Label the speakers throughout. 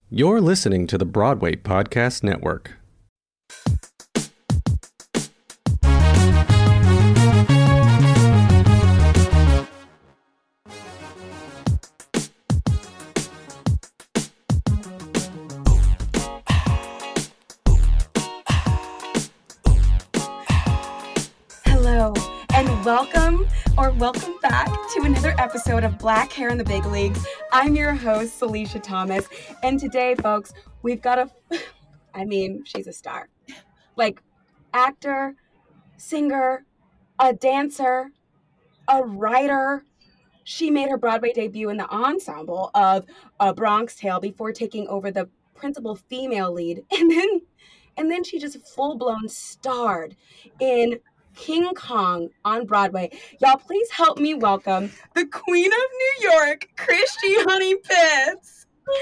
Speaker 1: You're listening to the Broadway Podcast Network.
Speaker 2: Hello, and welcome back to another episode of Black Hair in the Big Leagues. I'm your host, Celicia Thomas, and today, folks, we've got she's a star. Like, actor, singer, a dancer, a writer. She made her Broadway debut in the ensemble of A Bronx Tale before taking over the principal female lead, and then she just full-blown starred in King Kong on Broadway. Y'all, please help me welcome the Queen of New York, Christy Honey Pitts.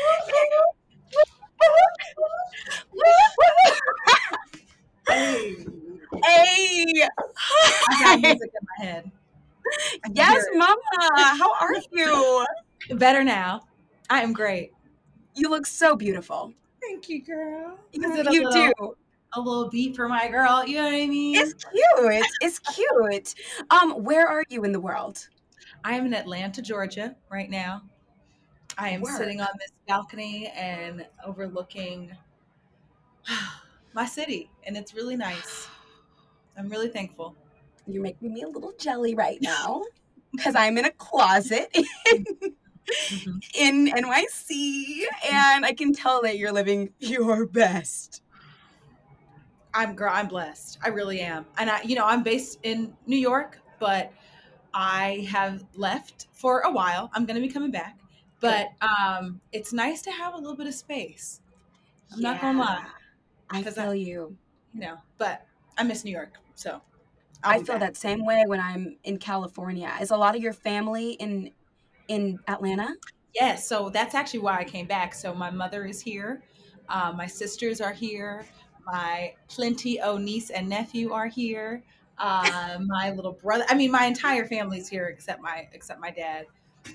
Speaker 3: Hey.
Speaker 2: Hey.
Speaker 3: I got music in my head.
Speaker 2: Yes, Mama. How are you?
Speaker 3: Better now. I am great.
Speaker 2: You look so beautiful.
Speaker 3: Thank you, girl.
Speaker 2: You do.
Speaker 3: A little beat for my girl. You know what I mean?
Speaker 2: It's cute. It's cute. Where are you in the world?
Speaker 3: I am in Atlanta, Georgia right now. I am sitting on this balcony and overlooking my city, and it's really nice. I'm really thankful.
Speaker 2: You're making me a little jelly right now because I'm in a closet in NYC, and I can tell that you're living your best.
Speaker 3: I'm blessed. I really am. And I'm based in New York, but I have left for a while. I'm going to be coming back, but it's nice to have a little bit of space. I'm not going to lie.
Speaker 2: I feel you.
Speaker 3: But I miss New York, so
Speaker 2: I feel that same way when I'm in California. Is a lot of your family in Atlanta?
Speaker 3: Yes, so that's actually why I came back. So my mother is here. My sisters are here. My plenty o niece and nephew are here. My little brother. I mean, my entire family's here except my dad.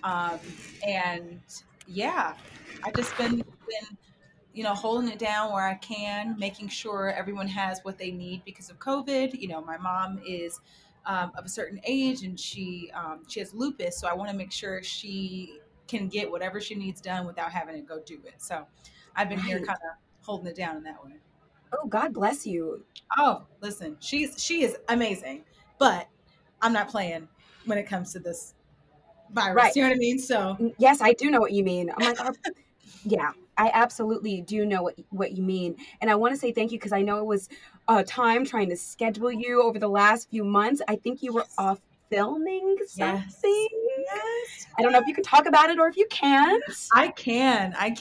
Speaker 3: And yeah, I just been holding it down where I can, making sure everyone has what they need because of COVID. My mom is of a certain age and she has lupus, so I want to make sure she can get whatever she needs done without having to go do it. So I've been here kind of holding it down in that way.
Speaker 2: Oh, God bless you.
Speaker 3: Oh, listen, she is amazing, but I'm not playing when it comes to this virus.
Speaker 2: Right.
Speaker 3: You know what I mean? So
Speaker 2: yes, I do know what you mean. I'm like, yeah, I absolutely do know what you mean. And I want to say thank you because I know it was time trying to schedule you over the last few months. I think you were off filming something.
Speaker 3: Yes.
Speaker 2: I don't know if you can talk about it or if you can't.
Speaker 3: I can. I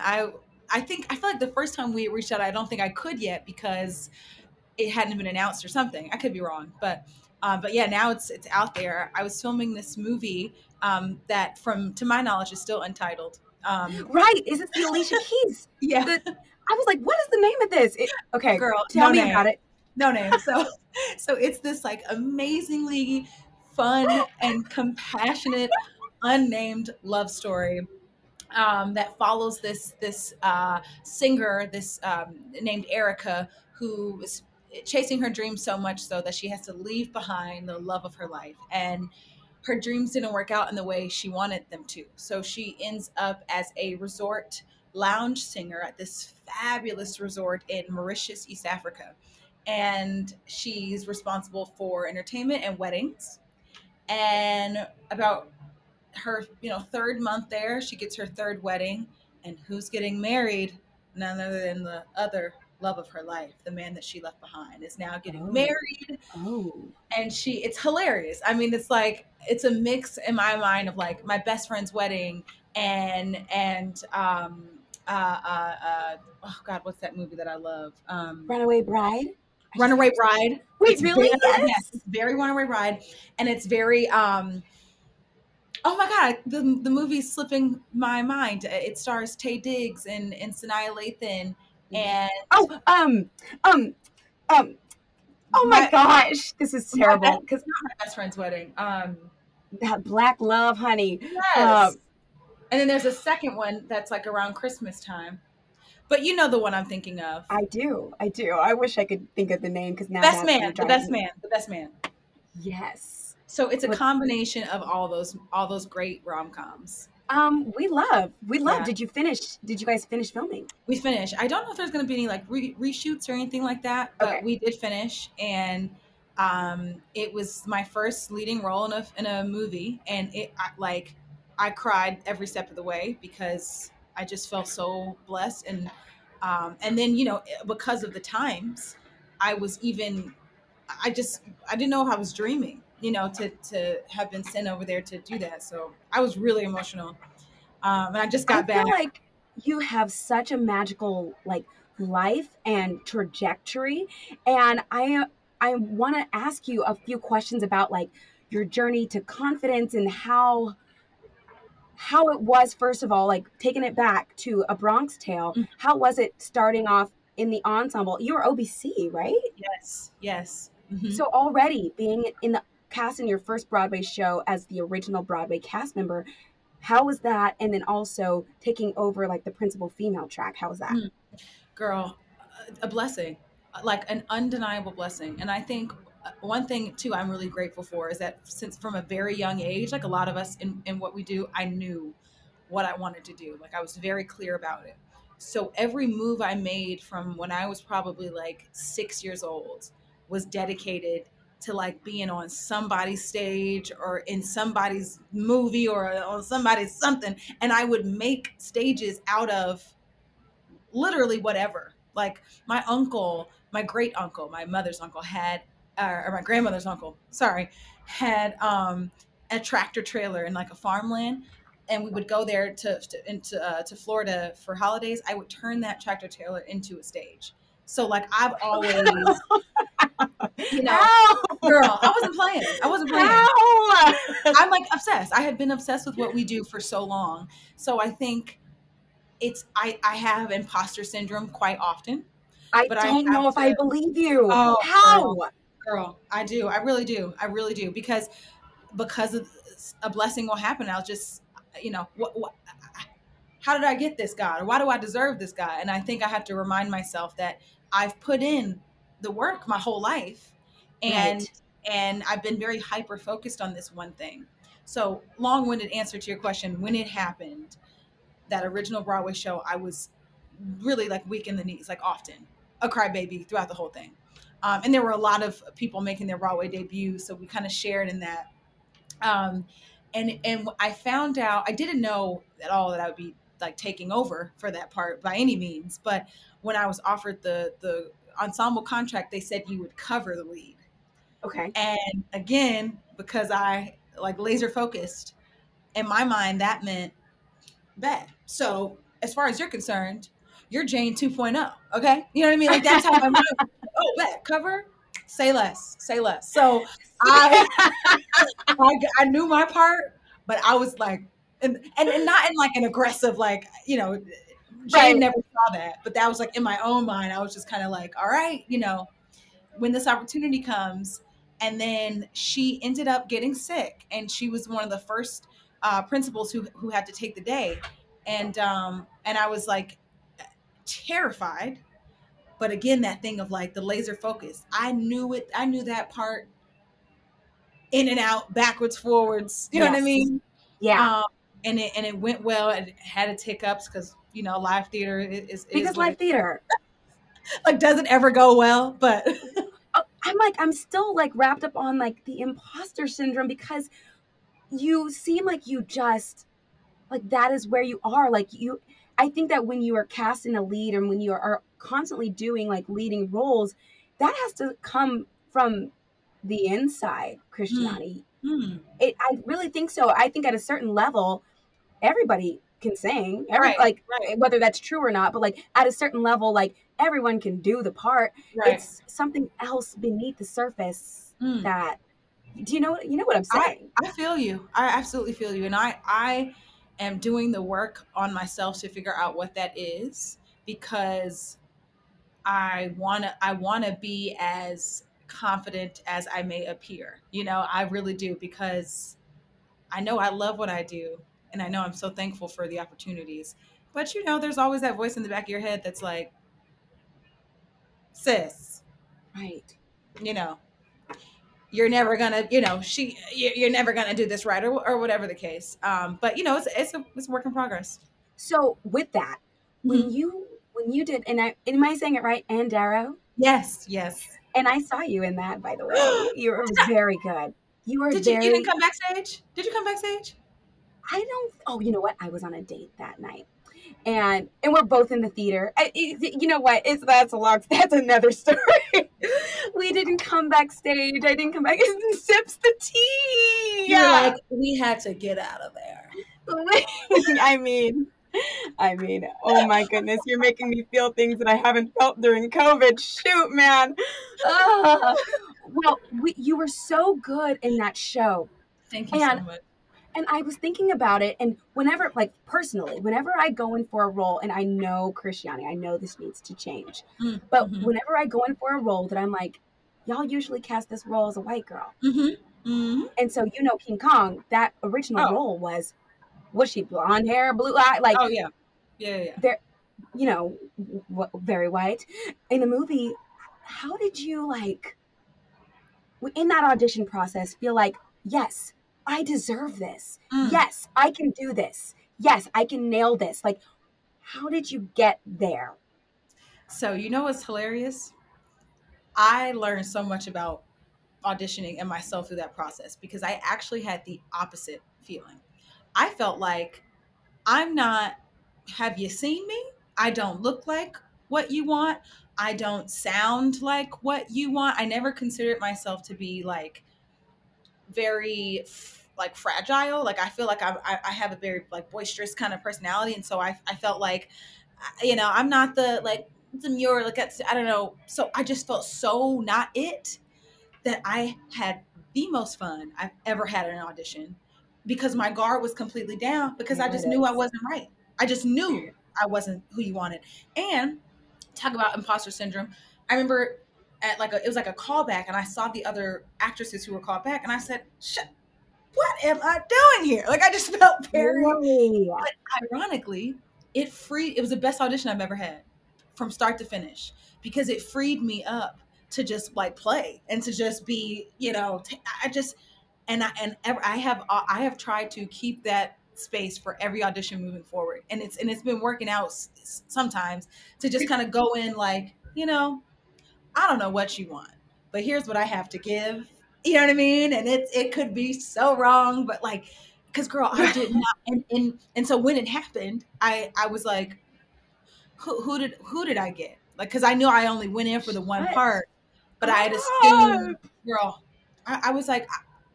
Speaker 3: feel like the first time we reached out, I don't think I could yet because it hadn't been announced or something. I could be wrong, but yeah, now it's out there. I was filming this movie that, to my knowledge, is still untitled.
Speaker 2: Right? Is it the Alicia Keys?
Speaker 3: Yeah.
Speaker 2: I was like, what is the name of this? Okay,
Speaker 3: girl,
Speaker 2: tell me about it.
Speaker 3: No name. So it's this like amazingly fun and compassionate, unnamed love story. That follows this singer, named Erica, who is chasing her dreams so much so that she has to leave behind the love of her life. And her dreams didn't work out in the way she wanted them to. So she ends up as a resort lounge singer at this fabulous resort in Mauritius, East Africa. And she's responsible for entertainment and weddings. And about her third month there, she gets her third wedding, and who's getting married? None other than the other love of her life, the man that she left behind, is now getting married. And it's hilarious. I mean, it's a mix in my mind of like my best friend's wedding and oh God, what's that movie that I love?
Speaker 2: Runaway Bride.
Speaker 3: Runaway Bride.
Speaker 2: Wait, really?
Speaker 3: Yes, it's very Runaway Bride, and it's very oh my God, the movie's slipping my mind. It stars Taye Diggs and Sanaa Lathan and
Speaker 2: oh my gosh, this is terrible because
Speaker 3: not my best friend's wedding.
Speaker 2: That Black Love, honey.
Speaker 3: Yes. And then there's a second one that's like around Christmas time. But you know the one I'm thinking of.
Speaker 2: I do. I wish I could think of the name because now
Speaker 3: Best
Speaker 2: that's
Speaker 3: Man,
Speaker 2: gonna
Speaker 3: the
Speaker 2: drive
Speaker 3: best
Speaker 2: me.
Speaker 3: man, the best man.
Speaker 2: Yes.
Speaker 3: So it's a
Speaker 2: But
Speaker 3: combination of all those great rom-coms.
Speaker 2: we love.
Speaker 3: Yeah,
Speaker 2: Did you guys finish filming?
Speaker 3: we finished. I don't know if there's going to be any like reshoots or anything like that, but
Speaker 2: Okay.
Speaker 3: we did finish, and it was my first leading role in a movie, and I cried every step of the way because I just felt so blessed, and then because of the times, I was even I didn't know if I was dreaming, to have been sent over there to do that. So I was really emotional, and I just
Speaker 2: I
Speaker 3: got back.
Speaker 2: feel like you have such a magical like life and trajectory, and I want to ask you a few questions about like your journey to confidence and how it was, first of all, like taking it back to A Bronx Tale. How was it starting off in the ensemble? You were OBC, right?
Speaker 3: Yes, yes. Hmm.
Speaker 2: So already being in the cast in your first Broadway show as the original Broadway cast member, how was that? And then also taking over like the principal female track, how was that?
Speaker 3: Girl, a blessing, like an undeniable blessing. And I think one thing too I'm really grateful for is that since from a very young age, like a lot of us in what we do, I knew what I wanted to do. Like I was very clear about it. So every move I made from when I was probably like 6 years old was dedicated to like being on somebody's stage or in somebody's movie or on somebody's something. And I would make stages out of literally whatever. Like my uncle, my great uncle, my mother's uncle had, or my grandmother's uncle, sorry, had a tractor trailer in like a farmland, and we would go there to Florida for holidays. I would turn that tractor trailer into a stage. So like I've always, you know,
Speaker 2: How?
Speaker 3: girl, I wasn't playing. I wasn't playing.
Speaker 2: How?
Speaker 3: I'm like obsessed. I had been obsessed with what we do for so long. So I think I have imposter syndrome quite often,
Speaker 2: I
Speaker 3: but I
Speaker 2: don't
Speaker 3: have
Speaker 2: know if I
Speaker 3: to.
Speaker 2: believe you.
Speaker 3: Oh,
Speaker 2: How?
Speaker 3: girl, I do. I really do. I really do because of a blessing will happen. I'll just, what how did I get this, God, or why do I deserve this, God? And I think I have to remind myself that I've put in the work my whole life, and
Speaker 2: Right.
Speaker 3: and I've been very hyper focused on this one thing. So long-winded answer to your question: when it happened, that original Broadway show, I was really like weak in the knees, like often a crybaby throughout the whole thing. And there were a lot of people making their Broadway debuts, so we kind of shared in that. Um, and I found out I didn't know at all that I would be like taking over for that part by any means. But when I was offered the ensemble contract, they said you would cover the lead.
Speaker 2: Okay.
Speaker 3: And again, because I like laser focused in my mind, that meant bet. So as far as you're concerned, you're Jane 2.0. Okay, you know what I mean? Like that's how my mind. Oh, bet cover. Say less. Say less. So I I knew my part, but I was like, and not in like an aggressive like Jane
Speaker 2: Right.
Speaker 3: never saw that, but that was like in my own mind. I was just kind of like, all right, when this opportunity comes. And then she ended up getting sick, and she was one of the first principals who had to take the day, and I was like terrified. But again, that thing of like the laser focus, I knew it. I knew that part in and out, backwards, forwards. You know what I
Speaker 2: Yes.
Speaker 3: mean?
Speaker 2: Yeah.
Speaker 3: Um, and it went well. It had its hiccups because live theater is
Speaker 2: Because
Speaker 3: what
Speaker 2: live
Speaker 3: it
Speaker 2: theater.
Speaker 3: like doesn't ever go well, but.
Speaker 2: Oh, I'm still like wrapped up on like the imposter syndrome because you seem like you just like that is where you are. Like you, I think that when you are cast in a lead and when you are constantly doing like leading roles, that has to come from the inside,
Speaker 3: Hmm.
Speaker 2: Christiani.
Speaker 3: Hmm.
Speaker 2: I really think so. I think at a certain level, everybody can sing. Every
Speaker 3: Right,
Speaker 2: like
Speaker 3: right,
Speaker 2: whether that's true or not, but like at a certain level, like everyone can do the part.
Speaker 3: right.
Speaker 2: It's something else beneath the surface
Speaker 3: Hmm.
Speaker 2: that do you know what I'm
Speaker 3: I
Speaker 2: saying?
Speaker 3: I feel you. I absolutely feel you, and I am doing the work on myself to figure out what that is because I wanna be as confident as I may appear. I really do because I know I love what I do, and I know I'm so thankful for the opportunities. But there's always that voice in the back of your head that's like, sis,
Speaker 2: Right.
Speaker 3: you know, you're never gonna, you're never gonna do this right, or whatever the case. But it's a work in progress.
Speaker 2: So with that,
Speaker 3: Mhm.
Speaker 2: when you did, and am I saying it right? Andaro?
Speaker 3: Yes, yes.
Speaker 2: And I saw you in that, by the way. You were very good. You were
Speaker 3: You didn't
Speaker 2: very.
Speaker 3: come backstage? Did you come backstage?
Speaker 2: I don't. Oh, you know what? I was on a date that night, and we're both in the theater. You know what? That's another story. We didn't come backstage. I didn't come back and sips the tea.
Speaker 3: You were like, we had to get out of there.
Speaker 2: I mean, oh my goodness, you're making me feel things that I haven't felt during COVID. Shoot, man. Ah. Well, you were so good in that show.
Speaker 3: Thank you so
Speaker 2: And
Speaker 3: much.
Speaker 2: and I was thinking about it, and whenever, like personally, whenever I go in for a role, and I know Christiani, I know this needs to change, but
Speaker 3: Mm-hmm.
Speaker 2: whenever I go in for a role that I'm like, y'all usually cast this role as a white girl.
Speaker 3: Mm-hmm. Mm-hmm.
Speaker 2: And so, King Kong, that original
Speaker 3: Oh.
Speaker 2: role was she blonde hair, blue eye, like
Speaker 3: Oh yeah. Yeah.
Speaker 2: there, very white. In the movie, how did you, like, in that audition process, feel like, yes, I deserve this.
Speaker 3: Mm.
Speaker 2: Yes, I can do this. Yes, I can nail this. Like, how did you get there?
Speaker 3: So what's hilarious? I learned so much about auditioning and myself through that process because I actually had the opposite feeling. I felt like I'm not, have you seen me? I don't look like what you want. I don't sound like what you want. I never considered myself to be like very like fragile. Like I feel like I have a very like boisterous kind of personality. And so I felt like, I'm not the like demure, like I don't know. So I just felt so not it that I had the most fun I've ever had at an audition because my guard was completely down because I
Speaker 2: There
Speaker 3: just
Speaker 2: it
Speaker 3: knew I
Speaker 2: is.
Speaker 3: wasn't right. I just knew I wasn't who you wanted. And talk about imposter syndrome. I remember it was like a callback and I saw the other actresses who were called back and I said, what am I doing here? Like I just felt very,
Speaker 2: Really?
Speaker 3: but ironically, it was the best audition I've ever had from start to finish because it freed me up to just like play and to just be, I just, I have tried to keep that space for every audition moving forward. And it's been working out sometimes to just kind of go in like, I don't know what you want, but here's what I have to give. You know what I mean? And it could be so wrong, but like, because girl, I did not. And so when it happened, I was like, who did I get? Like, because I knew I only went in for the one
Speaker 2: Shut
Speaker 3: part, but I had assumed,
Speaker 2: up.
Speaker 3: girl, I was like,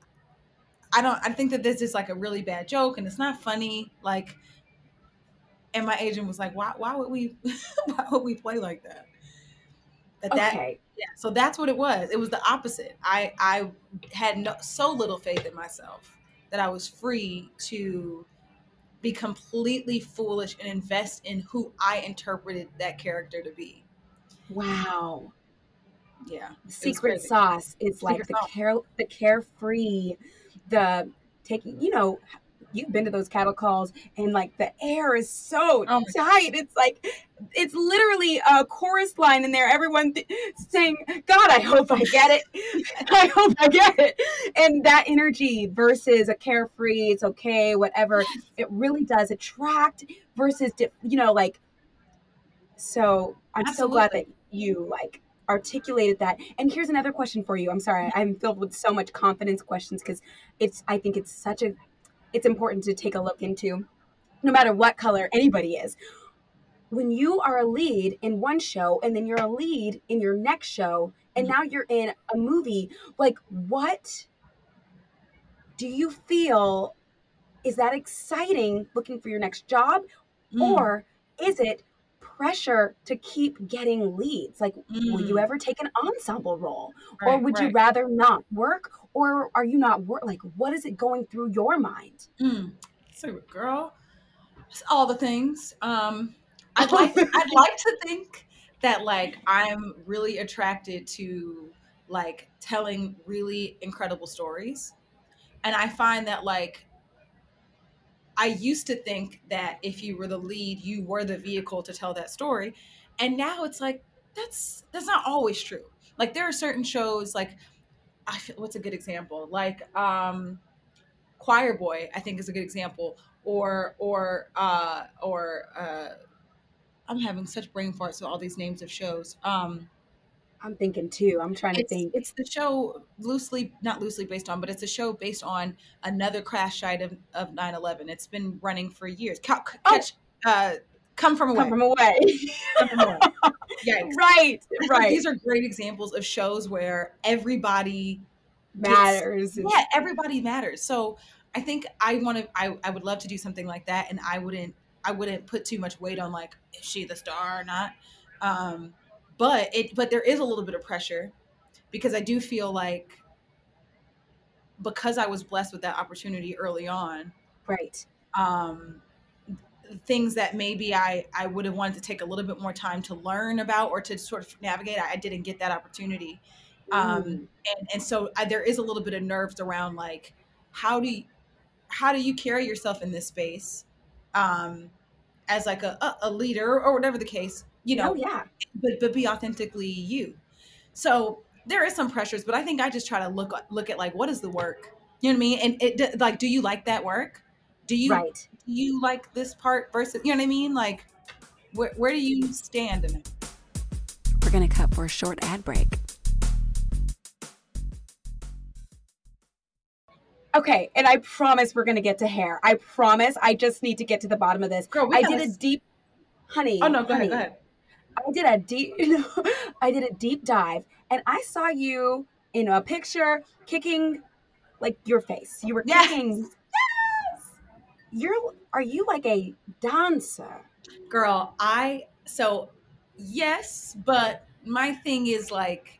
Speaker 3: I think that this is like a really bad joke and it's not funny. Like, and my agent was like, why would we, why would we play like that?
Speaker 2: Okay.
Speaker 3: Yeah, so that's what it was. It was the opposite. I had so little faith in myself that I was free to be completely foolish and invest in who I interpreted that character to be.
Speaker 2: Wow.
Speaker 3: Yeah,
Speaker 2: The
Speaker 3: it was
Speaker 2: secret
Speaker 3: crazy.
Speaker 2: sauce is like
Speaker 3: Secret sauce.
Speaker 2: the carefree, the taking, you've been to those cattle calls and like the air is so
Speaker 3: Oh my
Speaker 2: tight. It's like, it's literally a chorus line in there. Everyone saying, God, I hope I get it. I hope I get it. And that energy versus a carefree, it's okay, whatever. It really does attract versus, like, so I'm so glad that
Speaker 3: Absolutely.
Speaker 2: you like articulated that. And here's another question for you. I'm sorry, I'm filled with so much confidence questions because I think it's important to take a look into, no matter what color anybody is. When you are a lead in one show and then you're a lead in your next show and now you're in a movie, like, what do you feel, is that exciting looking for your next job?
Speaker 3: Mm,
Speaker 2: Or is it pressure to keep getting leads? Like, will you
Speaker 3: mm.
Speaker 2: ever take an ensemble role? Or
Speaker 3: Right,
Speaker 2: would you
Speaker 3: right.
Speaker 2: rather not work? Or are you not work? Like, what is it going through your mind?
Speaker 3: Mm. So, girl, it's all the things. I'd like to think that like I'm really attracted to like telling really incredible stories. And I find that like I used to think that if you were the lead, you were the vehicle to tell that story. And now it's like, that's not always true. Like there are certain shows, like what's a good example? Like Choir Boy, I think is a good example. Or I'm having such brain farts with all these names of shows.
Speaker 2: I'm thinking too. I'm trying to think.
Speaker 3: It's the show not loosely based on, but it's a show based on another crash site of 9/11. It's been running for years. Come From Away.
Speaker 2: Come From Away.
Speaker 3: Come From Away. Yikes.
Speaker 2: Right.
Speaker 3: These are great examples of shows where everybody
Speaker 2: matters.
Speaker 3: Everybody matters. So I think I would love to do something like that, and I wouldn't put too much weight on like, is she the star or not? But there is a little bit of pressure, because I do feel like, because I was blessed with that opportunity early on,
Speaker 2: right?
Speaker 3: Things that maybe I would have wanted to take a little bit more time to learn about or to sort of navigate, I didn't get that opportunity. And so there is a little bit of nerves around like, how do you carry yourself in this space, as like a leader or whatever the case, but be authentically you. So there is some pressures, but I think I just try to look at like, what is the work? You know what I mean? And it like, do you like that work? Do you like this part versus, you know what I mean? Like, where do you stand in it?
Speaker 4: We're going to cut for a short ad break.
Speaker 2: Okay, and I promise we're going to get to hair. I promise. I just need to get to the bottom of this.
Speaker 3: Girl,
Speaker 2: honey.
Speaker 3: Oh, no, go ahead.
Speaker 2: I did a deep dive, and I saw you in a picture kicking like your face. You were kicking. Yes. Are you like a dancer?
Speaker 3: Girl, yes, but my thing is like,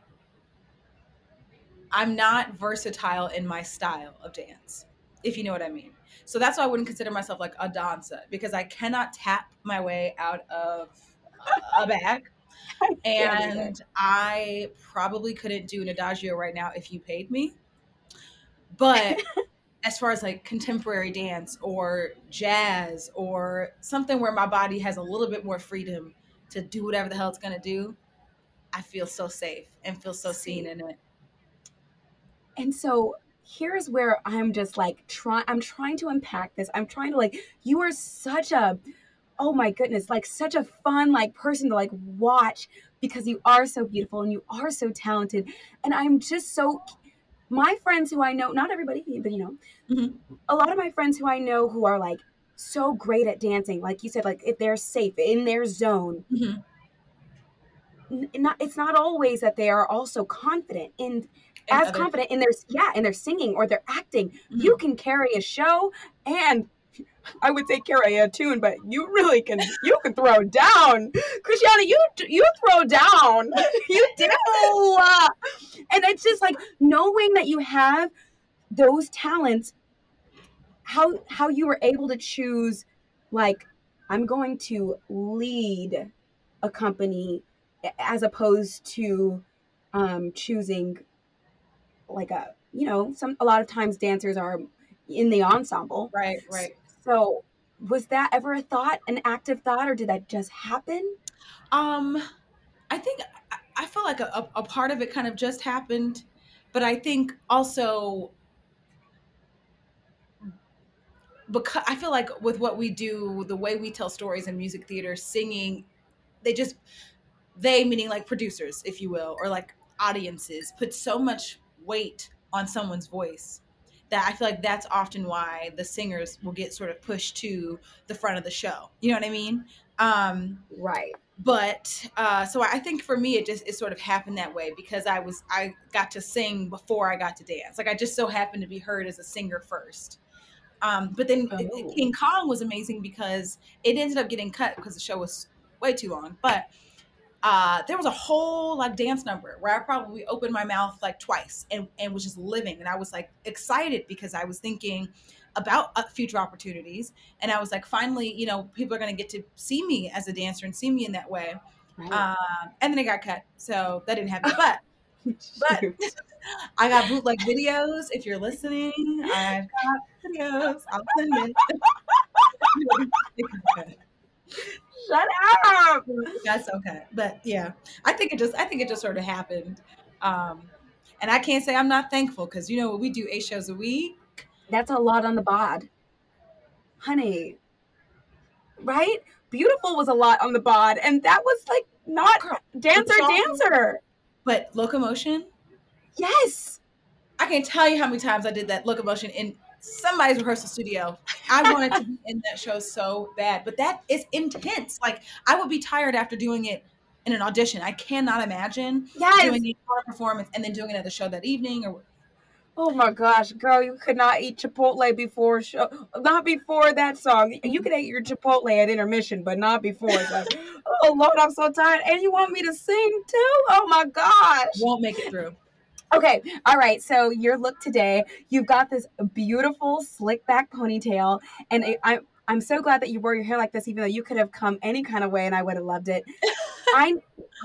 Speaker 3: I'm not versatile in my style of dance, if you know what I mean. So that's why I wouldn't consider myself like a dancer, because I cannot tap my way out of a bag. And I probably couldn't do an adagio right now if you paid me. But as far as like contemporary dance or jazz or something where my body has a little bit more freedom to do whatever the hell it's going to do, I feel so safe and feel so seen in it.
Speaker 2: And so here's where I'm just like, I'm trying to unpack this. I'm trying to like, you are such a, oh my goodness, like such a fun like person to like watch, because you are so beautiful and you are so talented. And I'm just so, my friends who I know, not everybody, but a lot of my friends who I know who are like so great at dancing, like you said, like if they're safe in their zone, it's not always that they are also confident in their singing or their acting. You can carry a show, and I would say carry a tune, but you really can throw down. Christiana, you throw down. You do. And it's just like knowing that you have those talents, how you were able to choose, like, I'm going to lead a company as opposed to choosing like a lot of times dancers are in the ensemble.
Speaker 3: Right.
Speaker 2: So was that ever a thought, an active thought, or did that just happen?
Speaker 3: I think I feel like a part of it kind of just happened, but I think also because I feel like with what we do, the way we tell stories in music theater, singing, they meaning like producers, if you will, or like audiences, put so much weight on someone's voice that I feel like that's often why the singers will get sort of pushed to the front of the show. You know what I mean?
Speaker 2: Right.
Speaker 3: But so I think for me, it sort of happened that way because I got to sing before I got to dance. Like I just so happened to be heard as a singer first. But then King Kong was amazing because it ended up getting cut because the show was way too long. But there was a whole like dance number where I probably opened my mouth like twice and was just living. And I was like excited because I was thinking about future opportunities. And I was like, finally, people are going to get to see me as a dancer and see me in that way. Right. And then it got cut. So that didn't happen. But I got bootleg videos. If you're listening, I've got videos. I'll send it.
Speaker 2: Shut up.
Speaker 3: That's okay. But yeah, I think it just sort of happened. And I can't say I'm not thankful because we do 8 shows a week.
Speaker 2: That's a lot on the bod. Honey. Right? Beautiful was a lot on the bod. And that was like not
Speaker 3: Girl,
Speaker 2: dancer.
Speaker 3: But Locomotion,
Speaker 2: Yes.
Speaker 3: I can't tell you how many times I did that Locomotion in somebody's rehearsal studio. I wanted to be in that show so bad, but that is intense. Like I would be tired after doing it in an audition. I cannot imagine doing it for a performance and then doing another show that evening. Or
Speaker 2: oh my gosh, girl, you could not eat Chipotle before show, not before that song. You could eat your Chipotle at intermission, but not before. It's like, oh Lord, I'm so tired. And you want me to sing too? Oh my gosh.
Speaker 3: Won't make it through.
Speaker 2: Okay, all right. So your look today, you've got this beautiful slick back ponytail, and I'm so glad that you wore your hair like this, even though you could have come any kind of way, and I would have loved it. I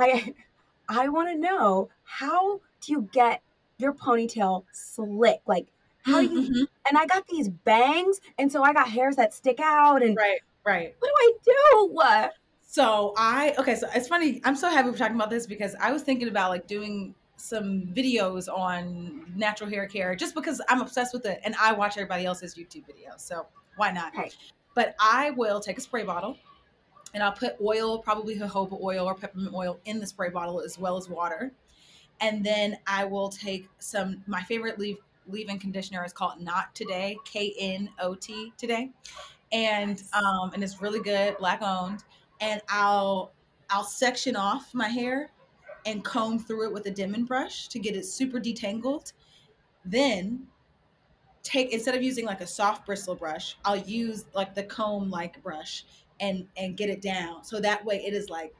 Speaker 2: want to know, how do you get your ponytail slick? Like, how do you?
Speaker 3: Mm-hmm.
Speaker 2: And I got these bangs, and so I got hairs that stick out, and
Speaker 3: right.
Speaker 2: What do I do?
Speaker 3: So so it's funny. I'm so happy we're talking about this because I was thinking about like doing some videos on natural hair care just because I'm obsessed with it and I watch everybody else's YouTube videos. So why not?
Speaker 2: Okay.
Speaker 3: But I will take a spray bottle and I'll put oil, probably jojoba oil or peppermint oil in the spray bottle as well as water. And then I will take my favorite leave-in conditioner is called Knot Today, Knot Today. And it's really good, Black owned. And I'll section off my hair and comb through it with a Denman brush to get it super detangled. Then instead of using like a soft bristle brush, I'll use like the comb like brush and get it down. So that way it is like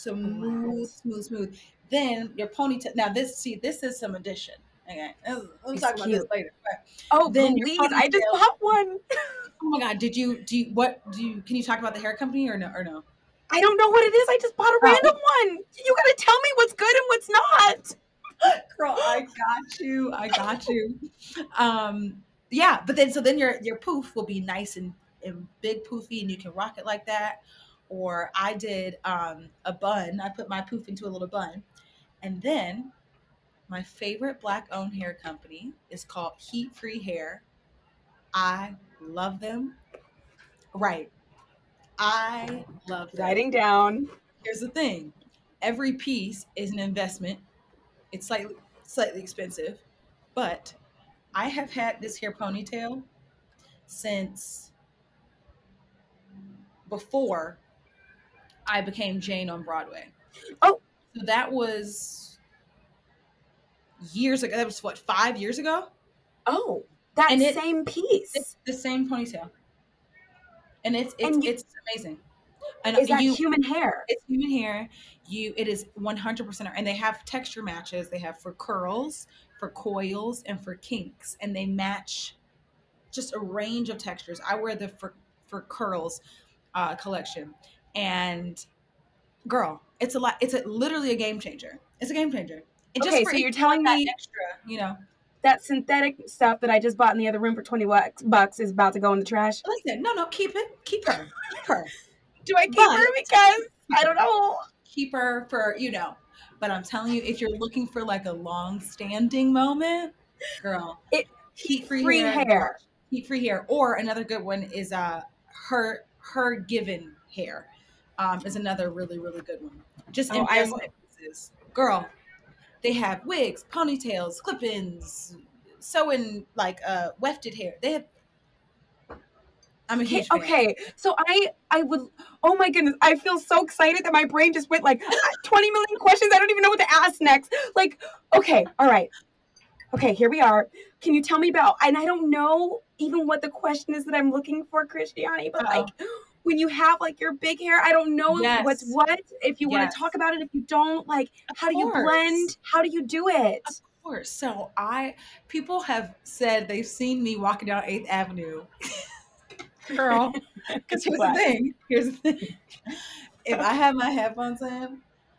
Speaker 3: smooth. Then your ponytail. Now this is some addition. Okay, we'll talk about this later.
Speaker 2: Oh, then please! I just bought one.
Speaker 3: Oh my God! Can you talk about the hair company or no?
Speaker 2: I don't know what it is. I just bought a random one. You gotta tell me what's good and what's not.
Speaker 3: Girl, I got you. Yeah, but then your poof will be nice and big poofy and you can rock it like that. Or I did a bun. I put my poof into a little bun. And then my favorite Black owned hair company is called Heat Free Hair. I love them. Right. I love them.
Speaker 2: Writing down.
Speaker 3: Here's the thing. Every piece is an investment. It's slightly expensive, but I have had this hair ponytail since before I became Jane on Broadway.
Speaker 2: Oh,
Speaker 3: so that was years ago. That was what, 5 years ago?
Speaker 2: Oh, same piece.
Speaker 3: It's the same ponytail. And it's amazing. And
Speaker 2: is that human hair?
Speaker 3: It's human hair. It is 100%, and they have texture matches. They have for curls, for coils, and for kinks, and they match just a range of textures. I wear the for curls collection, and girl, it's literally a game changer. It's a game changer.
Speaker 2: Okay, so you're telling me
Speaker 3: extra,
Speaker 2: that synthetic stuff that I just bought in the other room for $20 is about to go in the trash?
Speaker 3: Listen, no, keep her.
Speaker 2: Do I keep her because I don't know?
Speaker 3: Keep her for but I'm telling you, if you're looking for like a long-standing moment, girl, heat free hair. Heat free hair. Or another good one is her given hair. Is another really, really good one. Just investment pieces. Girl, they have wigs, ponytails, clip-ins, sewing like wefted hair. They have. I'm a huge fan. Okay,
Speaker 2: so I would. Oh my goodness, I feel so excited that my brain just went like 20 million questions. I don't even know what to ask next. Like, okay, all right. Okay, here we are. Can you tell me about? And I don't know even what the question is that I'm looking for, Christiane. But like, when you have like your big hair, I don't know what's what. If you want to talk about it, if you don't, like, how do you blend? How do you do it?
Speaker 3: Of course. So people have said they've seen me walking down 8th Avenue. Girl, because here's the thing. If I have my headphones in,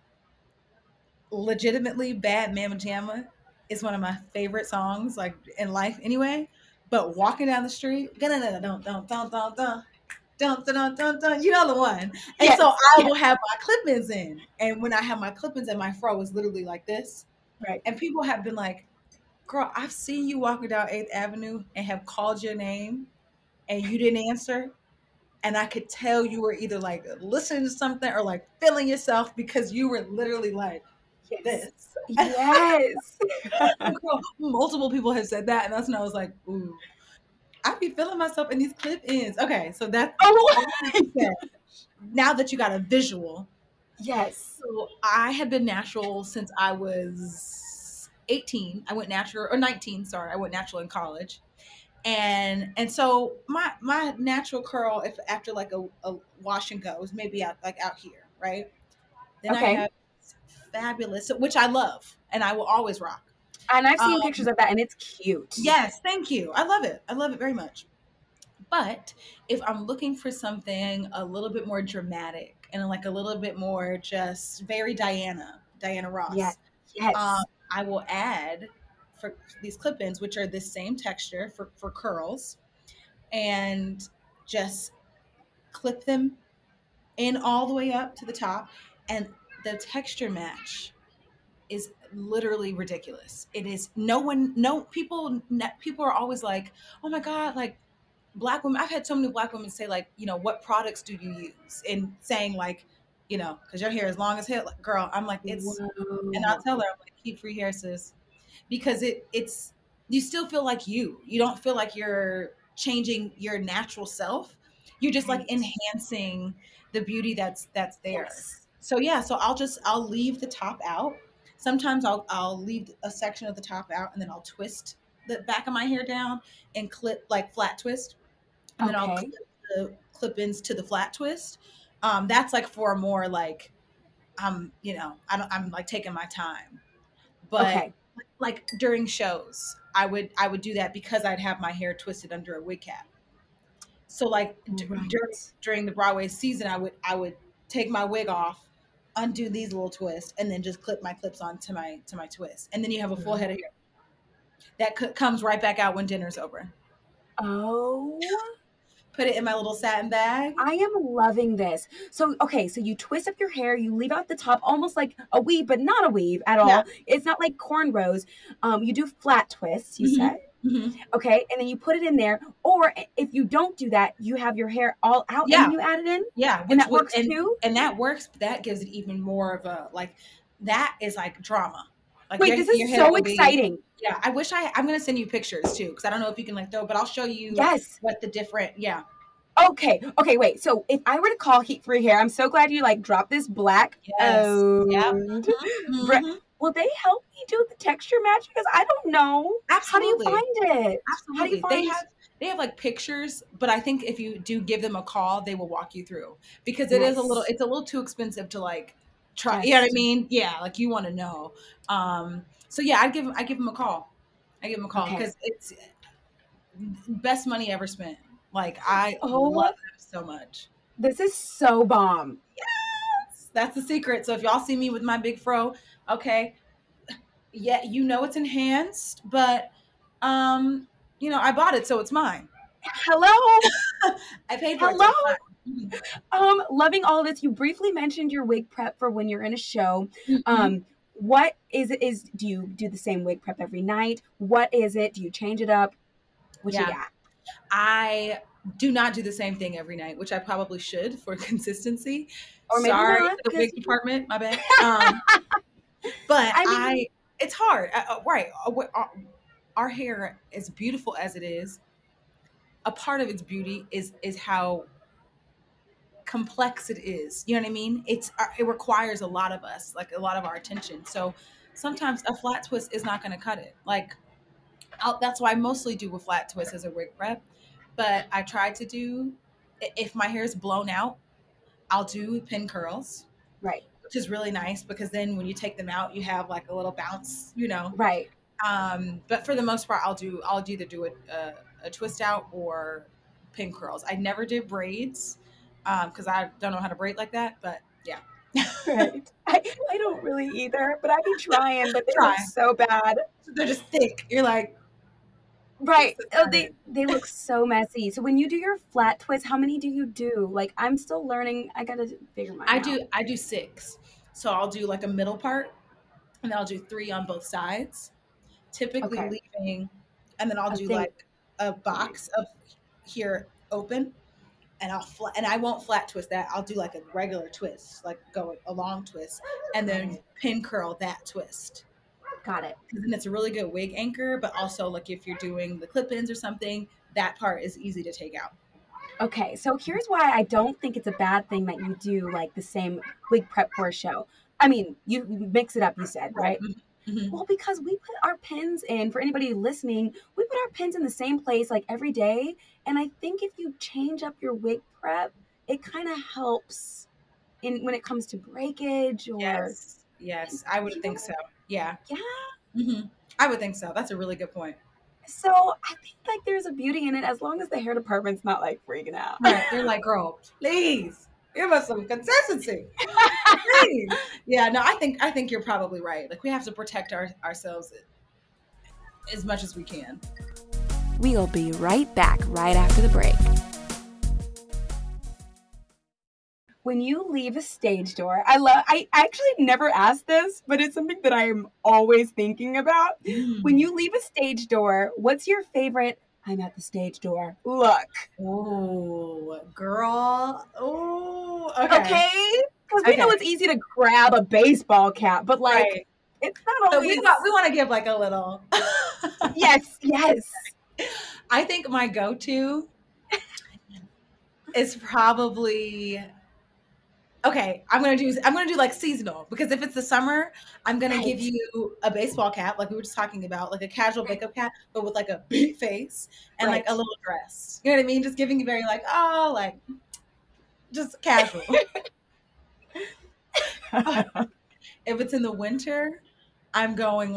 Speaker 3: legitimately Bad Mama Jamma is one of my favorite songs, like in life anyway. But walking down the street, dun, dun, dun, dun, dun, you know the one. And
Speaker 2: Yes,
Speaker 3: so I
Speaker 2: yes.
Speaker 3: will have my clip-ins in. And when I have my clip-ins in, my fro is literally like this.
Speaker 2: Right.
Speaker 3: And people have been like, girl, I've seen you walking down 8th Avenue and have called your name and you didn't answer. And I could tell you were either like listening to something or like feeling yourself because you were literally like
Speaker 2: Yes.
Speaker 3: this.
Speaker 2: Yes.
Speaker 3: Girl, multiple people have said that. And that's when I was like, ooh, I be feeling myself in these clip ins. Okay, so that's
Speaker 2: Oh,
Speaker 3: now that you got a visual.
Speaker 2: yes.
Speaker 3: So I have been natural since I was 18. I went natural, or 19, sorry. I went natural in college. And so my natural curl, if after like a wash and go, is maybe out here, right? Then I
Speaker 2: Okay.
Speaker 3: have fabulous, which I love and I will always rock.
Speaker 2: And I've seen
Speaker 3: Um,
Speaker 2: pictures of that, and it's cute.
Speaker 3: Yes, thank you. I love it. I love it very much. But if I'm looking for something a little bit more dramatic and like a little bit more just very Diana
Speaker 2: Yeah.
Speaker 3: Ross, um,
Speaker 2: Yes.
Speaker 3: I will add for these clip-ins, which are the same texture for curls, and just clip them in all the way up to the top. And the texture match is literally ridiculous. It is no people are always like, oh my God, like Black women. I've had so many Black women say like, what products do you use? And saying like, because your hair is long as hell, like, girl. I'm like, and I'll
Speaker 2: Whoa.
Speaker 3: tell her, I'm like, keep free hair, sis, because it's you still feel like you don't feel like you're changing your natural self. You're just like
Speaker 2: Right.
Speaker 3: enhancing the beauty that's there.
Speaker 2: Yes.
Speaker 3: So yeah, so I'll leave the top out. Sometimes I'll leave a section of the top out and then I'll twist the back of my hair down and clip like flat twist, and then I'll
Speaker 2: Okay.
Speaker 3: clip the clip-ins to the flat twist. That's like for a more like I'm like taking my time. But
Speaker 2: Okay.
Speaker 3: like during shows, I would do that because I'd have my hair twisted under a wig cap. So like
Speaker 2: Right.
Speaker 3: during the Broadway season, I would take my wig off, undo these little twists, and then just clip my clips onto my twist, and then you have a full head of hair that comes right back out when dinner's over.
Speaker 2: Oh,
Speaker 3: Put it in my little satin bag.
Speaker 2: I am loving this. So, okay, so you twist up your hair, you leave out the top almost like a weave, but not a weave at
Speaker 3: Yeah.
Speaker 2: all. It's not like cornrows. You do flat twists, you
Speaker 3: Mhm.
Speaker 2: said.
Speaker 3: Mhm.
Speaker 2: Okay, and then you put it in there. Or if you don't do that, you have your hair all out and
Speaker 3: Yeah.
Speaker 2: then you add it in.
Speaker 3: Yeah,
Speaker 2: And
Speaker 3: which
Speaker 2: that
Speaker 3: would
Speaker 2: works too.
Speaker 3: and that works. That gives it even more of a like. That is like drama. Like
Speaker 2: Wait, this
Speaker 3: your
Speaker 2: is
Speaker 3: hair
Speaker 2: so
Speaker 3: will be.
Speaker 2: exciting.
Speaker 3: Yeah, I'm gonna send you pictures too because I don't know if you can like throw, but I'll show you
Speaker 2: Yes.
Speaker 3: what the different. Yeah.
Speaker 2: Okay. Okay, wait. So if I were to call Heat Free Hair, I'm so glad you like dropped this black
Speaker 3: Yes. Yep.
Speaker 2: owned.
Speaker 3: Mm-hmm.
Speaker 2: Will they help me do the texture match? Because I don't know. How do you
Speaker 3: Absolutely.
Speaker 2: find it? How do you
Speaker 3: Absolutely.
Speaker 2: find?
Speaker 3: They have like pictures, but I think if you do give them a call, they will walk you through because
Speaker 2: Nice.
Speaker 3: it's a little too expensive to like try. You know what I
Speaker 2: Just
Speaker 3: mean? Yeah, like you want to know. So yeah, I give them a call. I give them a call
Speaker 2: okay.
Speaker 3: because it's best money ever spent. Like I
Speaker 2: Oh,
Speaker 3: love them so much.
Speaker 2: this is so bomb.
Speaker 3: That's the secret. So if y'all see me with my big fro, okay, yeah, it's enhanced, but I bought it, so it's mine.
Speaker 2: Hello.
Speaker 3: I paid for it, so
Speaker 2: Hello.
Speaker 3: it's mine.
Speaker 2: Loving all this. You briefly mentioned your wig prep for when you're in a show.
Speaker 3: Mm-hmm.
Speaker 2: What is it? Do you do the same wig prep every night? What is it? Do you change it up? What you
Speaker 3: Yeah,
Speaker 2: got?
Speaker 3: I do not do the same thing every night, which I probably should for consistency.
Speaker 2: Or maybe
Speaker 3: Sorry
Speaker 2: not,
Speaker 3: to the
Speaker 2: because
Speaker 3: wig department, my bad. But
Speaker 2: I mean,
Speaker 3: it's hard, right? Our hair, as beautiful as it is, a part of its beauty is how complex it is. You know what I mean? It requires a lot of us, like a lot of our attention. So sometimes a flat twist is not going to cut it. Like that's why I mostly do a flat twist as a wig prep. But I try to do, if my hair is blown out, I'll do pin curls,
Speaker 2: right,
Speaker 3: which is really nice because then when you take them out, you have like a little bounce,
Speaker 2: right.
Speaker 3: But for the most part, I'll either do a twist out or pin curls. I never did braids because I don't know how to braid like that. But yeah,
Speaker 2: Right. I don't really either, but I be trying, but they look
Speaker 3: try.
Speaker 2: so bad.
Speaker 3: They're just thick. You're like,
Speaker 2: Right.
Speaker 3: So
Speaker 2: Oh,
Speaker 3: tired.
Speaker 2: they look so messy. So when you do your flat twist, how many do you do? Like I'm still learning. I gotta figure mine out.
Speaker 3: I do 6. So I'll do like a middle part, and then I'll do 3 on both sides, typically
Speaker 2: Okay.
Speaker 3: leaving, and then I'll
Speaker 2: I
Speaker 3: do
Speaker 2: think
Speaker 3: like a
Speaker 2: that makes
Speaker 3: box of here open, and and I won't flat twist that. I'll do like a regular twist, like go a long twist, and
Speaker 2: got
Speaker 3: then
Speaker 2: it.
Speaker 3: pin curl that twist.
Speaker 2: Got it.
Speaker 3: Because then it's a really good wig anchor, but also like if you're doing the clip-ins or something, that part is easy to take out.
Speaker 2: Okay, so here's why I don't think it's a bad thing that you do like the same wig prep for a show. I mean, you mix it up, you said,
Speaker 3: Right.
Speaker 2: right?
Speaker 3: Mm-hmm.
Speaker 2: Well, because we put our pins in, for anybody listening, we put our pins in the same place like every day. And I think if you change up your wig prep, it kind of helps in when it comes to breakage or,
Speaker 3: Yes. Yes. I
Speaker 2: do
Speaker 3: would
Speaker 2: you
Speaker 3: think
Speaker 2: know,
Speaker 3: so. Yeah.
Speaker 2: yeah.
Speaker 3: Mm-hmm. I would think so. That's a really good point.
Speaker 2: So I think like there's a beauty in it as long as the hair department's not like freaking out.
Speaker 3: Right. They're like, girl, please give us some consistency. Please. Yeah, no, I think you're probably right. Like we have to protect ourselves as much as we can.
Speaker 4: We'll be right back right after the break.
Speaker 2: When you leave a stage door, I actually never asked this, but it's something that I'm always thinking about. When you leave a stage door, what's your favorite I'm at the stage door look?
Speaker 3: Oh, girl. Oh, okay.
Speaker 2: Okay? Because we know
Speaker 3: Okay.
Speaker 2: it's easy to grab a baseball cap, but like
Speaker 3: Right.
Speaker 2: it's not
Speaker 3: So
Speaker 2: always
Speaker 3: we want to give like a little.
Speaker 2: Yes, yes.
Speaker 3: I think my go-to is probably okay. I'm gonna do like seasonal because if it's the summer, I'm gonna give
Speaker 2: Right.
Speaker 3: you a baseball cap, like we were just talking about, like a casual makeup cap, but with like a big face and like
Speaker 2: Right.
Speaker 3: a little dress. You know what I mean? Just giving you very like, oh, like just casual. If it's in the winter, I'm going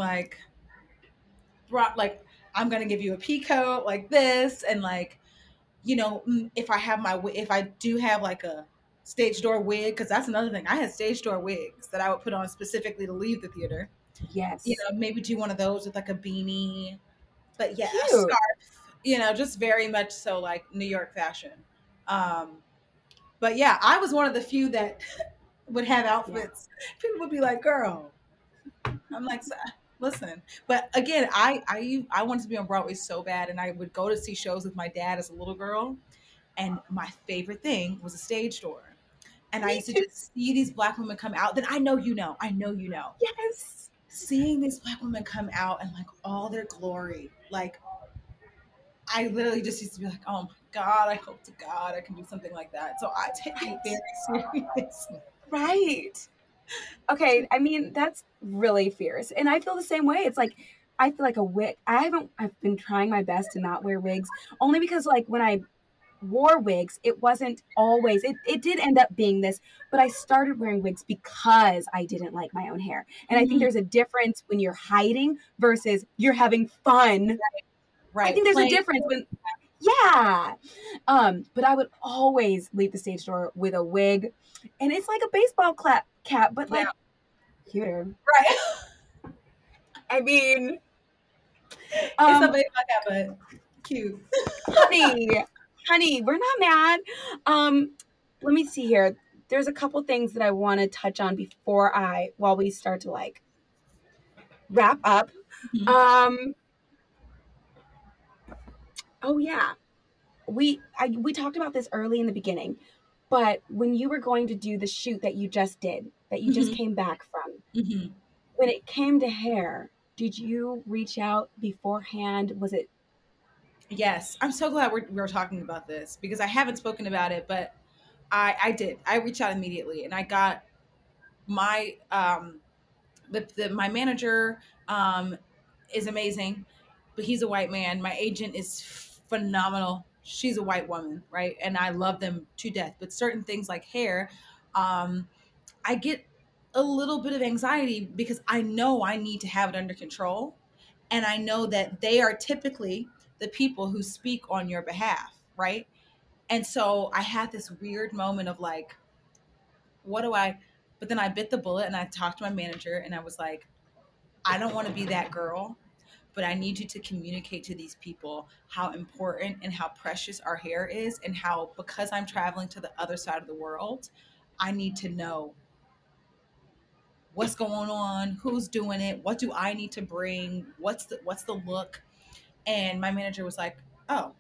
Speaker 3: like I'm gonna give you a pea coat like this, and like if I have if I do have like a stage door wig, because that's another thing. I had stage door wigs that I would put on specifically to leave the theater.
Speaker 2: Yes.
Speaker 3: Maybe do one of those with like a beanie, but yeah, a
Speaker 2: Cute.
Speaker 3: scarf. Just very much so like New York fashion. Um, but yeah, I was one of the few that would have outfits. People would be like, "Girl," I'm like, listen. But again, I wanted to be on Broadway so bad, and I would go to see shows with my dad as a little girl. And my favorite thing was a stage door. And I
Speaker 2: Me
Speaker 3: used to
Speaker 2: too.
Speaker 3: just see these black women come out. Then I know you know. I know you know.
Speaker 2: Yes.
Speaker 3: Seeing these black women come out and like all their glory, like I literally just used to be like, oh my God, I hope to God I can do something like that. So I take it
Speaker 2: Right.
Speaker 3: very seriously.
Speaker 2: Right. Okay, I mean, that's really fierce. And I feel the same way. It's like I feel like a wig. I've been trying my best to not wear wigs only because like when I wore wigs, it wasn't always it did end up being this, but I started wearing wigs because I didn't like my own hair. And I think
Speaker 3: Mhm.
Speaker 2: there's a difference when you're hiding versus you're having fun. I
Speaker 3: Right.
Speaker 2: think there's a
Speaker 3: Plain.
Speaker 2: difference when yeah. But I would always leave the stage door with a wig. And it's like a baseball cap, but
Speaker 3: Yeah.
Speaker 2: like cuter.
Speaker 3: Right.
Speaker 2: I mean,
Speaker 3: It's a
Speaker 2: um,
Speaker 3: baseball cap, but cute.
Speaker 2: honey, we're not mad. Um, let me see here. There's a couple things that I want to touch on while we start to like wrap up.
Speaker 3: Mhm.
Speaker 2: Um, oh yeah, we talked about this early in the beginning, but when you were going to do the shoot that you just did, that you just
Speaker 3: Mhm.
Speaker 2: came back from,
Speaker 3: Mhm.
Speaker 2: when it came to hair, did you reach out beforehand? Was it
Speaker 3: Yes, I'm so glad we're talking about this because I haven't spoken about it, but I did. I reached out immediately, and I got my my manager is amazing, but he's a white man. My agent is phenomenal. She's a white woman, right? And I love them to death. But certain things like hair, um, I get a little bit of anxiety because I know I need to have it under control. And I know that they are typically the people who speak on your behalf, right? And so I had this weird moment of like, what do I, but then I bit the bullet and I talked to my manager and I was like, I don't want to be that girl, but I need you to communicate to these people how important and how precious our hair is, and how, because I'm traveling to the other side of the world, I need to know what's going on, who's doing it, what do I need to bring, what's the look. And my manager was like, "Oh,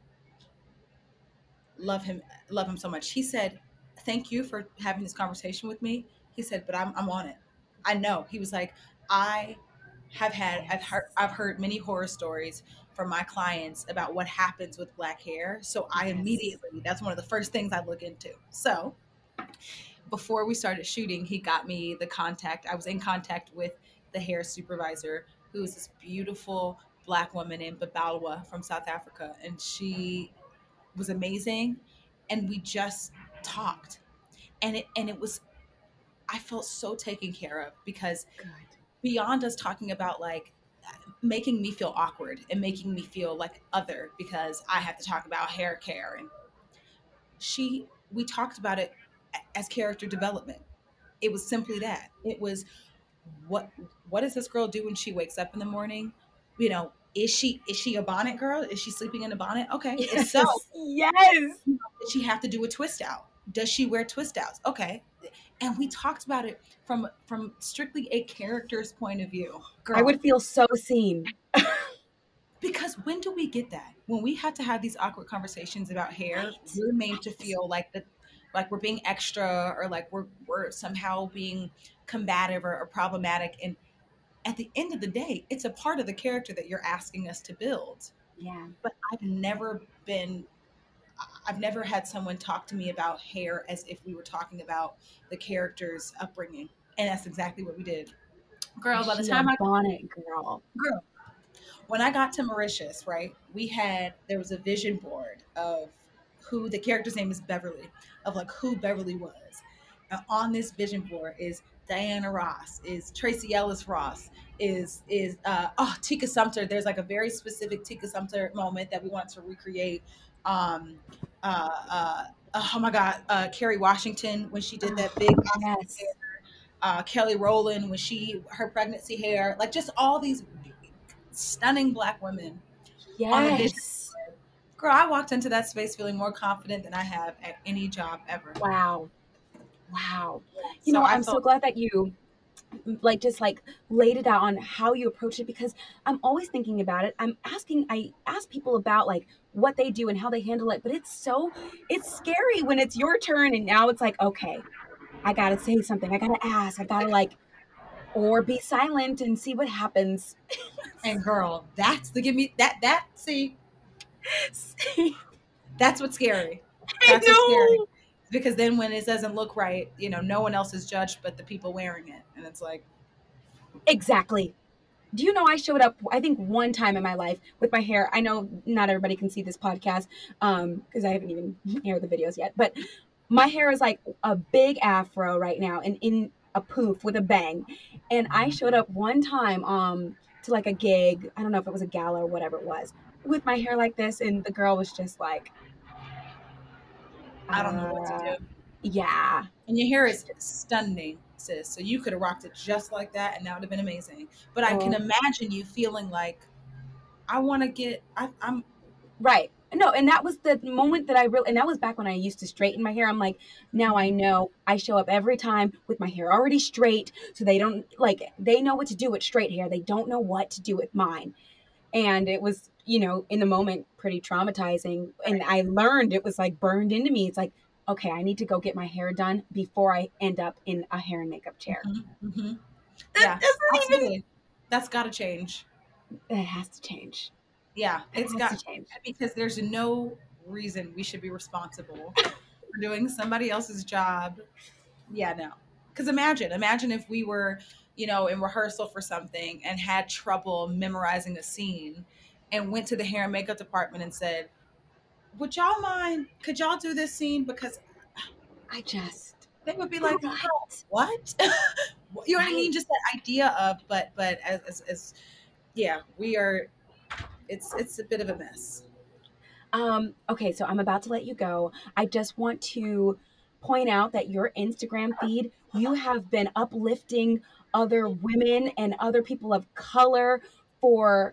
Speaker 3: love him, love him so much." He said, "Thank you for having this conversation with me." He said, "But I'm on it. I know." He was like, "I I've heard many horror stories from my clients about what happens with black hair. So I
Speaker 2: Yes.
Speaker 3: immediately, that's one of the first things I look into." So before we started shooting, he got me the contact. I was in contact with the hair supervisor, who is this beautiful black woman named Babalwa from South Africa. And she was amazing. And we just talked. And it was, I felt so taken care of, because
Speaker 2: Good.
Speaker 3: beyond us talking about like making me feel awkward and making me feel like other because I have to talk about hair care, and we talked about it as character development. It was simply that. It was, what what does this girl do when she wakes up in the morning? Is she a bonnet girl? Is she sleeping in a bonnet? Okay. If
Speaker 2: Yes.
Speaker 3: so,
Speaker 2: Yes.
Speaker 3: does she have to do a twist out? Does she wear twist outs? Okay. And we talked about it from strictly a character's point of view. Girl,
Speaker 2: I would feel so seen.
Speaker 3: because when do we get that? When we have to have these awkward conversations about hair,
Speaker 2: Right.
Speaker 3: we're made to feel like we're being extra, or like we're somehow being combative or problematic. And at the end of the day, it's a part of the character that you're asking us to build.
Speaker 2: Yeah.
Speaker 3: But I've never had someone talk to me about hair as if we were talking about the character's upbringing. And that's exactly what we did. Girl, by the
Speaker 2: Is she
Speaker 3: time
Speaker 2: a bonnet girl?
Speaker 3: girl, when I got to Mauritius, right, there was a vision board of who the character's name is, Beverly, of like who Beverly was. And on this vision board is Diana Ross, is Tracy Ellis Ross, is Tika Sumpter. There's like a very specific Tika Sumpter moment that we want to recreate. Um, uh, uh, oh my God, Kerry Washington when she did that big
Speaker 2: Yes.
Speaker 3: Kelly Rowland when her pregnancy hair, like just all these stunning black women on a vision.
Speaker 2: Yes.
Speaker 3: Girl, I walked into that space feeling more confident than I have at any job ever.
Speaker 2: Wow. Wow. You
Speaker 3: So
Speaker 2: know,
Speaker 3: I
Speaker 2: I'm so
Speaker 3: felt
Speaker 2: glad that you just laid it out on how you approach it, because I'm always thinking about it. I ask people about like what they do and how they handle it, but it's scary when it's your turn and now it's like, okay, I gotta say something. I gotta ask. I gotta or be silent and see what happens.
Speaker 3: and girl, that's the give me that see, that's what's scary.
Speaker 2: I
Speaker 3: That's what's scary.
Speaker 2: know.
Speaker 3: Because then when it doesn't look right, no one else is judged but the people wearing it. And it's like,
Speaker 2: Exactly. Do you know I showed up, I think, one time in my life with my hair? I know not everybody can see this podcast because I haven't even aired the videos yet, but my hair is like a big afro right now and in a poof with a bang. And I showed up one time to like a gig. I don't know if it was a gala or whatever it was, with my hair like this. And the girl was just like,
Speaker 3: I don't know what to do.
Speaker 2: yeah.
Speaker 3: And your hair is stunning, sis. So you could have rocked it just like that and that would have been amazing. But I can imagine you feeling like, I'm
Speaker 2: Right. No, and that was the moment that and that was back when I used to straighten my hair. I'm like, now I know I show up every time with my hair already straight. So they know what to do with straight hair. They don't know what to do with mine. And it was, in the moment pretty traumatizing. And I learned it was like burned into me. It's like, okay, I need to go get my hair done before I end up in a hair and makeup chair.
Speaker 3: Mm-hmm.
Speaker 2: That
Speaker 3: Yeah, absolutely. That's got to change.
Speaker 2: It has to change.
Speaker 3: Yeah,
Speaker 2: It's got to change.
Speaker 3: Because there's no reason we should be responsible for doing somebody else's job. Yeah, no. Because imagine if we were, in rehearsal for something and had trouble memorizing a scene and went to the hair and makeup department and said, "Would y'all mind? Could y'all do this scene?" Because they would be like, "What?" You know what I mean? Just that idea of, but as yeah, we are. It's a bit of a mess.
Speaker 2: Okay, so I'm about to let you go. I just want to point out that your Instagram feed, you have been uplifting other women and other people of color for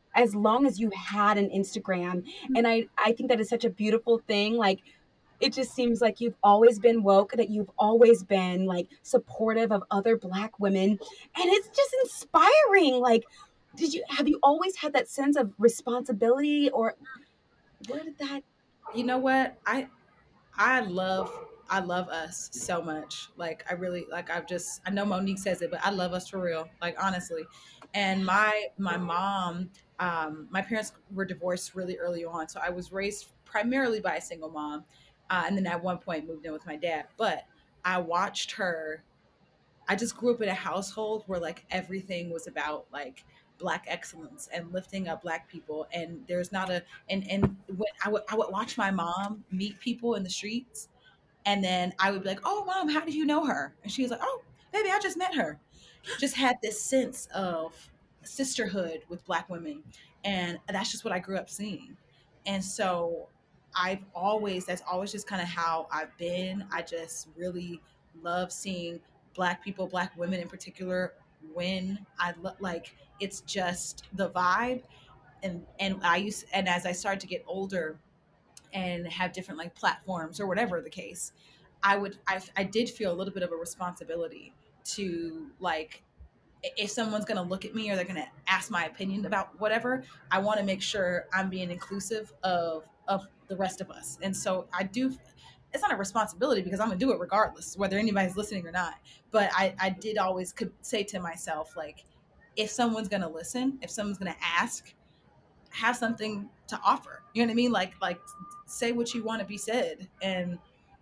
Speaker 2: as long as you had an Instagram. And I think that is such a beautiful thing. Like, it just seems like you've always been woke, that you've always been like supportive of other Black women. And it's just inspiring. Like, have you always had that sense of responsibility, or where did that?
Speaker 3: You know what? I love us so much. Like, I really, like, I know Monique says it, but I love us for real. Like, honestly. And my mom, my parents were divorced really early on, so I was raised primarily by a single mom, and then at one point moved in with my dad. But I watched her. I just grew up in a household where like everything was about like Black excellence and lifting up Black people. And there's not a and when I would watch my mom meet people in the streets, and then I would be like, "Oh, Mom, how did you know her?" And she was like, "Oh, baby, I just met her." Just had this sense of sisterhood with Black women, and that's just what I grew up seeing. And so that's always just kind of how I've been. I just really love seeing Black people, Black women in particular, win. Like, it's just the vibe. And as I started to get older and have different like platforms or whatever the case, I did feel a little bit of a responsibility to, like, if someone's going to look at me or they're going to ask my opinion about whatever, I want to make sure I'm being inclusive of the rest of us. And so it's not a responsibility because I'm going to do it regardless, whether anybody's listening or not. But I did always could say to myself, like, if someone's going to listen, if someone's going to ask, have something to offer. You know what I mean? Like say what you want to be said. And,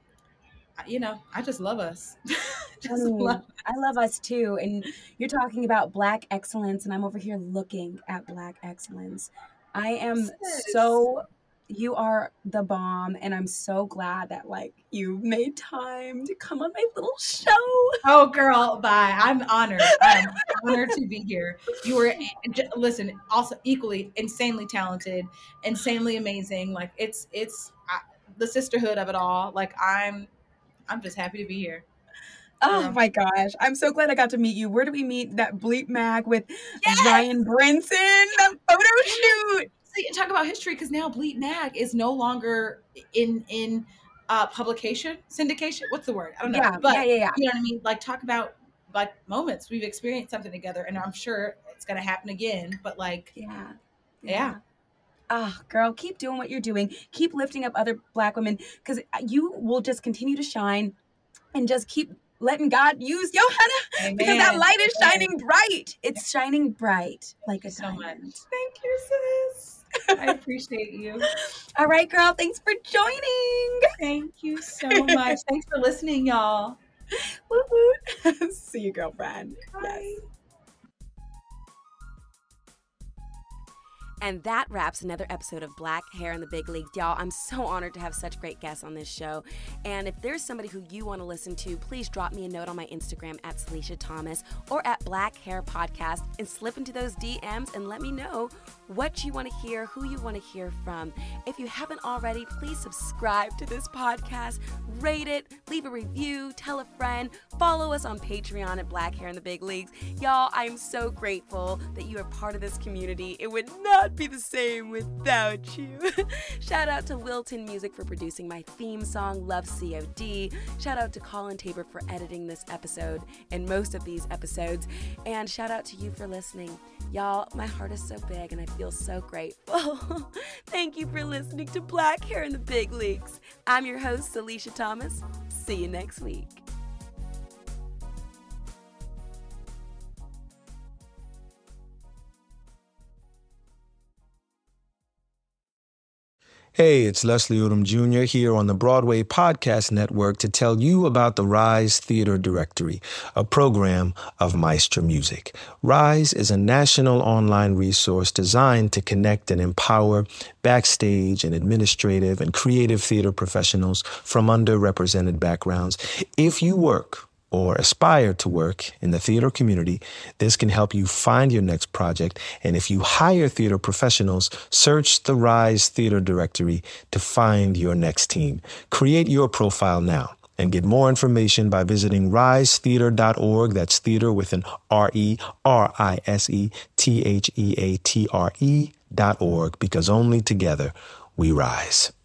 Speaker 3: I just love us.
Speaker 2: I love us too. And you're talking about Black excellence, and I'm over here looking at Black excellence. I am you are the bomb, and I'm so glad that like you made time to come on my little show.
Speaker 3: Oh, girl, bye. I'm honored. I'm honored to be here. You were, listen, also equally insanely talented, insanely amazing. Like, it's the sisterhood of it all. Like, I'm just happy to be here.
Speaker 2: Oh my gosh. I'm so glad I got to meet you. Where do we meet? That Bleep Mag with Ryan Brinson, that photo shoot.
Speaker 3: See, talk about history, because now Bleep Mag is no longer in publication, syndication. What's the word? I don't know.
Speaker 2: Yeah,
Speaker 3: but
Speaker 2: yeah.
Speaker 3: You know what I mean? Like, talk about like moments. We've experienced something together, and I'm sure it's going to happen again. But like, yeah.
Speaker 2: Oh, girl, keep doing what you're doing. Keep lifting up other Black women, because you will just continue to shine, and just keep letting God use Johanna, because that light is shining bright. It's shining bright like a diamond.
Speaker 3: So much. Thank you, sis. I appreciate you.
Speaker 2: All right, girl. Thanks for joining.
Speaker 3: Thank you so much. Thanks for listening, y'all.
Speaker 2: Woot woot. See you, girlfriend.
Speaker 3: Bye.
Speaker 2: Yes.
Speaker 4: And that wraps another episode of Black Hair in the Big Leagues. Y'all, I'm so honored to have such great guests on this show. And if there's somebody who you want to listen to, please drop me a note on my Instagram at Salisha Thomas or at Black Hair Podcast, and slip into those DMs and let me know what you want to hear, who you want to hear from. If you haven't already, please subscribe to this podcast, rate it, leave a review, tell a friend, follow us on Patreon at Black Hair in the Big Leagues. Y'all, I am so grateful that you are part of this community. It would not be the same without you. Shout out to Wilton Music for producing my theme song, Love COD. Shout out to Colin Tabor for editing this episode and most of these episodes. And shout out to you for listening. Y'all, my heart is so big and I feel so grateful. Thank you for listening to Black Hair in the Big Leagues. I'm your host, Salisha Thomas. See you next week.
Speaker 5: Hey, it's Leslie Odom Jr. here on the Broadway Podcast Network to tell you about the Rise Theater Directory, a program of Maestra Music. Rise is a national online resource designed to connect and empower backstage and administrative and creative theater professionals from underrepresented backgrounds. If you work or aspire to work in the theater community, this can help you find your next project. And if you hire theater professionals, search the Rise Theater Directory to find your next team. Create your profile now and get more information by visiting risetheater.org. That's theater with an RERISETHEATRE.org. because only together we rise.